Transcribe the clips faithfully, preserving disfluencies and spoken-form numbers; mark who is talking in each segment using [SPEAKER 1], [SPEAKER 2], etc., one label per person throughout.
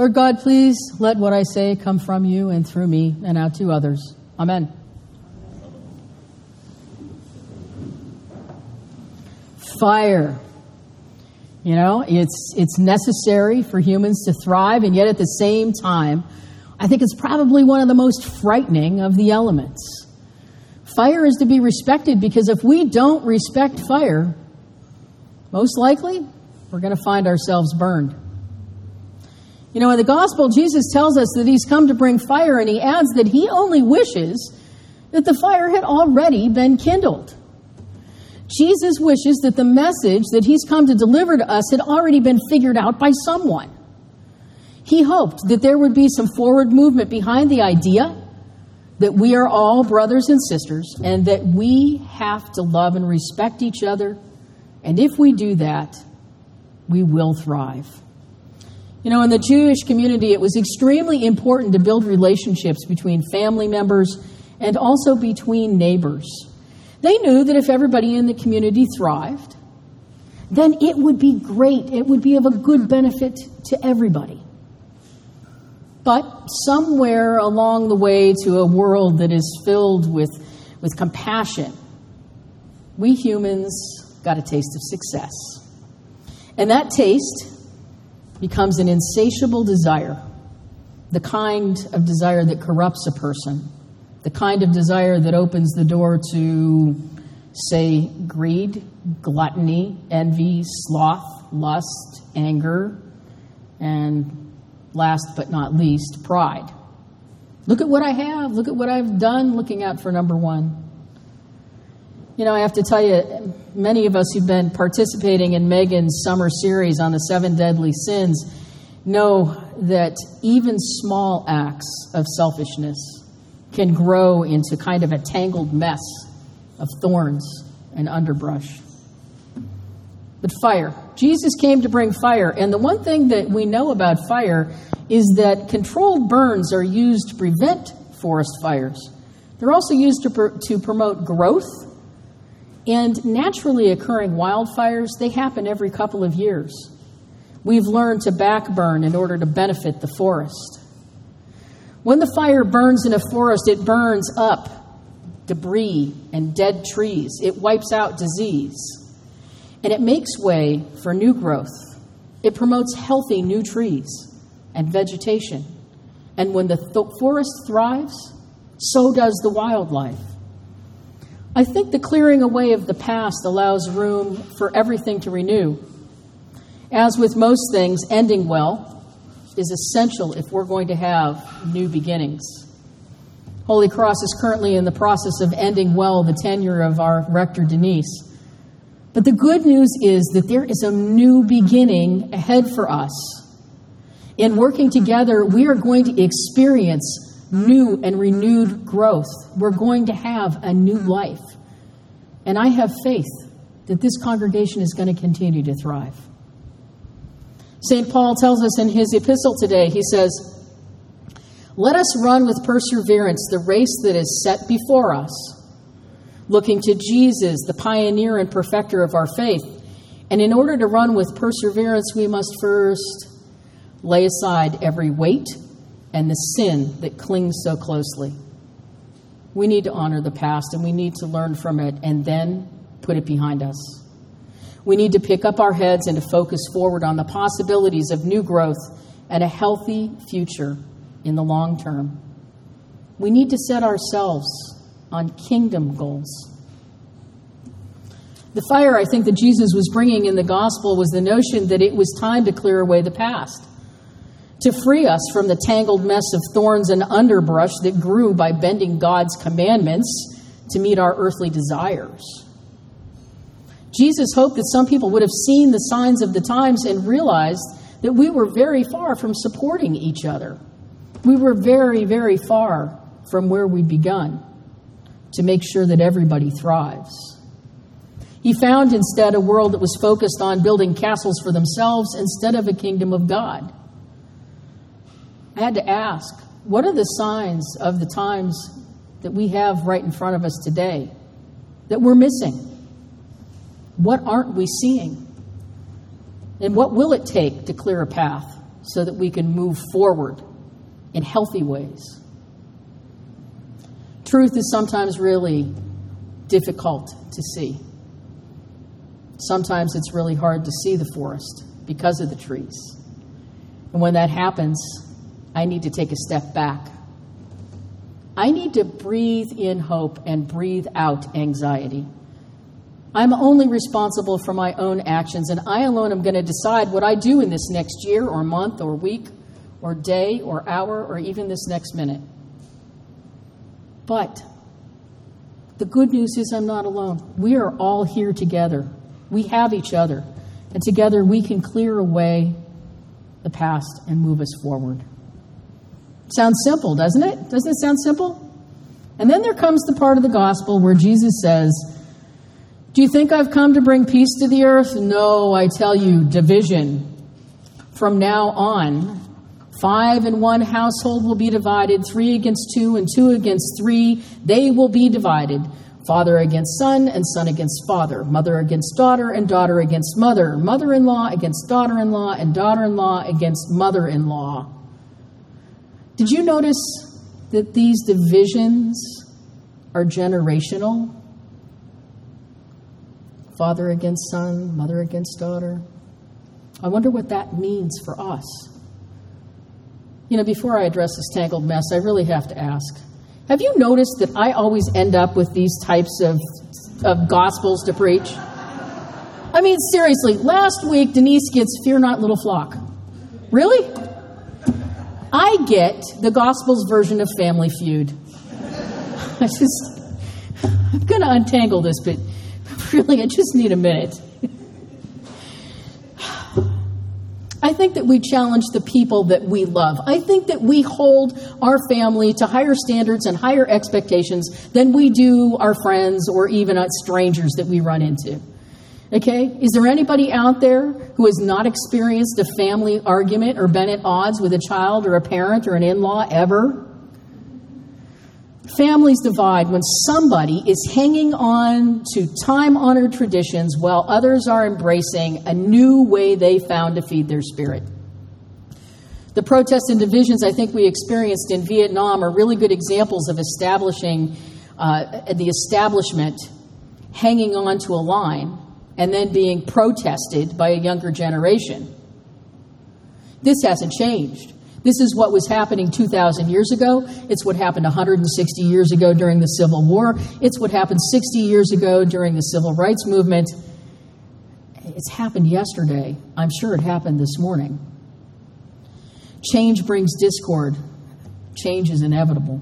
[SPEAKER 1] Lord God, please let what I say come from you and through me and out to others. Amen. Fire. You know, it's it's necessary for humans to thrive, and yet at the same time, I think it's probably one of the most frightening of the elements. Fire is to be respected because if we don't respect fire, most likely we're going to find ourselves burned. You know, in the gospel, Jesus tells us that he's come to bring fire, and he adds that he only wishes that the fire had already been kindled. Jesus wishes that the message that he's come to deliver to us had already been figured out by someone. He hoped that there would be some forward movement behind the idea that we are all brothers and sisters and that we have to love and respect each other. And if we do that, we will thrive. You know, in the Jewish community, it was extremely important to build relationships between family members and also between neighbors. They knew that if everybody in the community thrived, then it would be great. It would be of a good benefit to everybody. But somewhere along the way to a world that is filled with, with compassion, we humans got a taste of success. And that taste becomes an insatiable desire, the kind of desire that corrupts a person, the kind of desire that opens the door to, say, greed, gluttony, envy, sloth, lust, anger, and last but not least, pride. Look at what I have. Look at what I've done, looking out for number one. You know, I have to tell you, many of us who've been participating in Megan's summer series on the seven deadly sins know that even small acts of selfishness can grow into kind of a tangled mess of thorns and underbrush. But fire. Jesus came to bring fire. And the one thing that we know about fire is that controlled burns are used to prevent forest fires. They're also used to, pr- to promote growth. And naturally occurring wildfires, they happen every couple of years. We've learned to backburn in order to benefit the forest. When the fire burns in a forest, it burns up debris and dead trees. It wipes out disease. And it makes way for new growth. It promotes healthy new trees and vegetation. And when the th- forest thrives, so does the wildlife. I think the clearing away of the past allows room for everything to renew. As with most things, ending well is essential if we're going to have new beginnings. Holy Cross is currently in the process of ending well the tenure of our rector, Denise. But the good news is that there is a new beginning ahead for us. In working together, we are going to experience new and renewed growth. We're going to have a new life. And I have faith that this congregation is going to continue to thrive. Saint Paul tells us in his epistle today, he says, "Let us run with perseverance the race that is set before us, looking to Jesus, the pioneer and perfecter of our faith. And in order to run with perseverance, we must first lay aside every weight and the sin that clings so closely." We need to honor the past, and we need to learn from it and then put it behind us. We need to pick up our heads and to focus forward on the possibilities of new growth and a healthy future in the long term. We need to set ourselves on kingdom goals. The fire, I think, that Jesus was bringing in the gospel was the notion that it was time to clear away the past, to free us from the tangled mess of thorns and underbrush that grew by bending God's commandments to meet our earthly desires. Jesus hoped that some people would have seen the signs of the times and realized that we were very far from supporting each other. We were very, very far from where we'd begun to make sure that everybody thrives. He found instead a world that was focused on building castles for themselves instead of a kingdom of God. I had to ask, what are the signs of the times that we have right in front of us today that we're missing? What aren't we seeing? And what will it take to clear a path so that we can move forward in healthy ways. Truth is sometimes really difficult to see. Sometimes it's really hard to see the forest because of the trees. And when that happens, I need to take a step back. I need to breathe in hope and breathe out anxiety. I'm only responsible for my own actions, and I alone am going to decide what I do in this next year or month or week or day or hour or even this next minute. But the good news is I'm not alone. We are all here together. We have each other, and together we can clear away the past and move us forward. Sounds simple, doesn't it? Doesn't it sound simple? And then there comes the part of the gospel where Jesus says, do you think I've come to bring peace to the earth? No, I tell you, division. From now on, five in one household will be divided, three against two and two against three. They will be divided. Father against son and son against father. Mother against daughter and daughter against mother. Mother-in-law against daughter-in-law and daughter-in-law against mother-in-law. Did you notice that these divisions are generational? Father against son, mother against daughter. I wonder what that means for us. You know, before I address this tangled mess, I really have to ask, have you noticed that I always end up with these types of, of gospels to preach? I mean, seriously, last week Denise gets Fear Not Little Flock. Really? I get the Gospels version of Family Feud. I just, I'm going to untangle this, but really, I just need a minute. I think that we challenge the people that we love. I think that we hold our family to higher standards and higher expectations than we do our friends or even strangers that we run into. Okay? Is there anybody out there who has not experienced a family argument or been at odds with a child or a parent or an in-law ever? Families divide when somebody is hanging on to time-honored traditions while others are embracing a new way they found to feed their spirit. The protests and divisions I think we experienced in Vietnam are really good examples of establishing uh, the establishment hanging on to a line and then being protested by a younger generation. This hasn't changed. This is what was happening two thousand years ago. It's what happened one hundred sixty years ago during the Civil War. It's what happened sixty years ago during the Civil Rights Movement. It's happened yesterday. I'm sure it happened this morning. Change brings discord. Change is inevitable.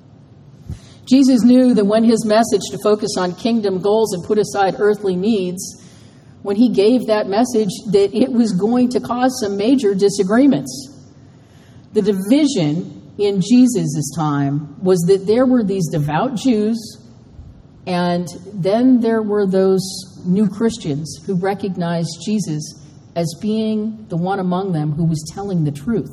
[SPEAKER 1] Jesus knew that when his message to focus on kingdom goals and put aside earthly needs, when he gave that message, that it was going to cause some major disagreements. The division in Jesus' time was that there were these devout Jews, and then there were those new Christians who recognized Jesus as being the one among them who was telling the truth.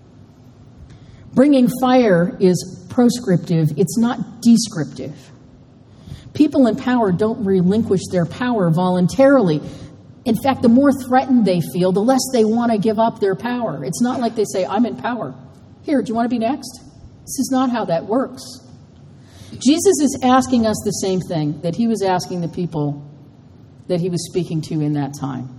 [SPEAKER 1] Bringing fire is proscriptive, it's not descriptive. People in power don't relinquish their power voluntarily. In fact, the more threatened they feel, the less they want to give up their power. It's not like they say, I'm in power. Here, do you want to be next? This is not how that works. Jesus is asking us the same thing that he was asking the people that he was speaking to in that time.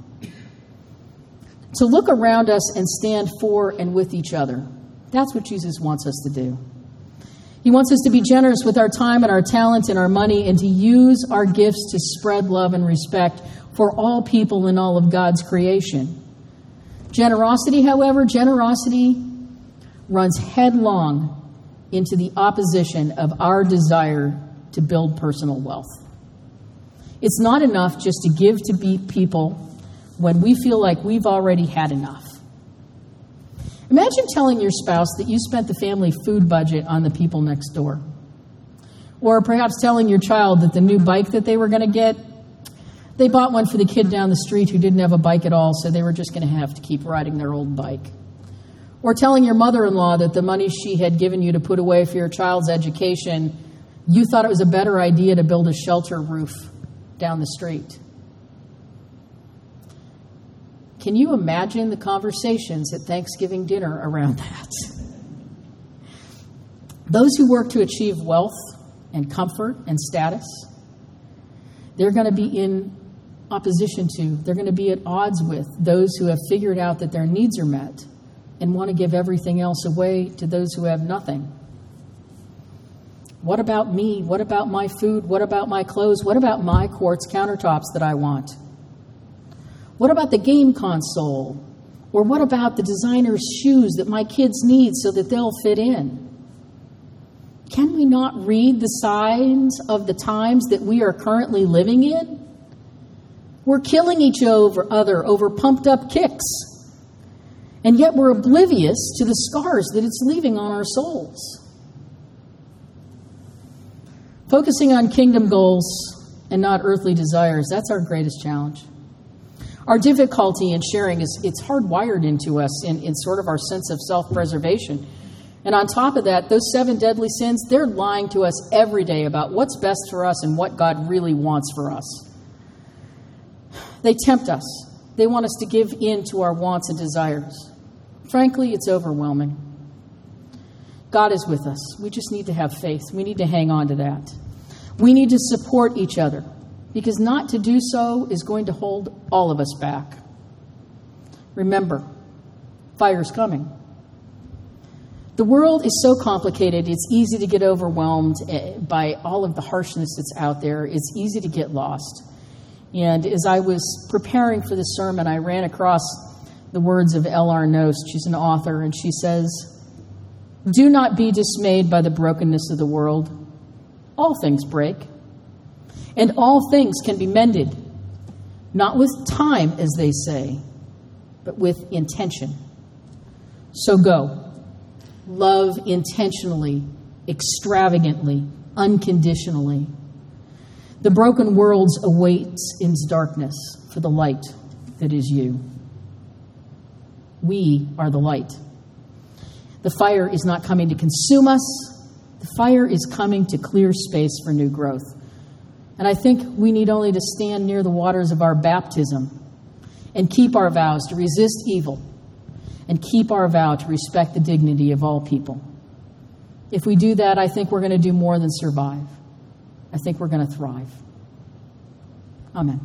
[SPEAKER 1] To look around us and stand for and with each other. That's what Jesus wants us to do. He wants us to be generous with our time and our talent and our money and to use our gifts to spread love and respect for all people in all of God's creation. Generosity, however, generosity runs headlong into the opposition of our desire to build personal wealth. It's not enough just to give to be people when we feel like we've already had enough. Imagine telling your spouse that you spent the family food budget on the people next door. Or perhaps telling your child that the new bike that they were going to get, they bought one for the kid down the street who didn't have a bike at all, so they were just going to have to keep riding their old bike. Or telling your mother-in-law that the money she had given you to put away for your child's education, you thought it was a better idea to build a shelter roof down the street. Can you imagine the conversations at Thanksgiving dinner around that? Those who work to achieve wealth and comfort and status, they're going to be in opposition to, they're going to be at odds with those who have figured out that their needs are met and want to give everything else away to those who have nothing. What about me? What about my food? What about my clothes? What about my quartz countertops that I want? What about the game console? Or what about the designer shoes that my kids need so that they'll fit in? Can we not read the signs of the times that we are currently living in? We're killing each other over pumped up kicks. And yet we're oblivious to the scars that it's leaving on our souls. Focusing on kingdom goals and not earthly desires, that's our greatest challenge. Our difficulty in sharing is it's hardwired into us in, in sort of our sense of self-preservation. And on top of that, those seven deadly sins, they're lying to us every day about what's best for us and what God really wants for us. They tempt us. They want us to give in to our wants and desires. Frankly, it's overwhelming. God is with us. We just need to have faith. We need to hang on to that. We need to support each other, because not to do so is going to hold all of us back. Remember, fire's coming. The world is so complicated, it's easy to get overwhelmed by all of the harshness that's out there. It's easy to get lost. And as I was preparing for this sermon, I ran across the words of L R Knost. She's an author, and she says, "Do not be dismayed by the brokenness of the world. All things break, and all things can be mended, not with time, as they say, but with intention. So go. Love intentionally, extravagantly, unconditionally. The broken world awaits in darkness for the light that is you." We are the light. The fire is not coming to consume us. The fire is coming to clear space for new growth. And I think we need only to stand near the waters of our baptism and keep our vows to resist evil and keep our vow to respect the dignity of all people. If we do that, I think we're going to do more than survive. I think we're going to thrive. Amen.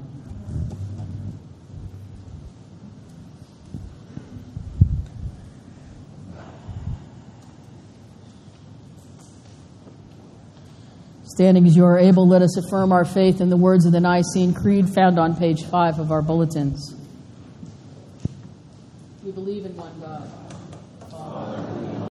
[SPEAKER 1] Standing as you are able, let us affirm our faith in the words of the Nicene Creed found on page five of our bulletins. We believe in one God, Father,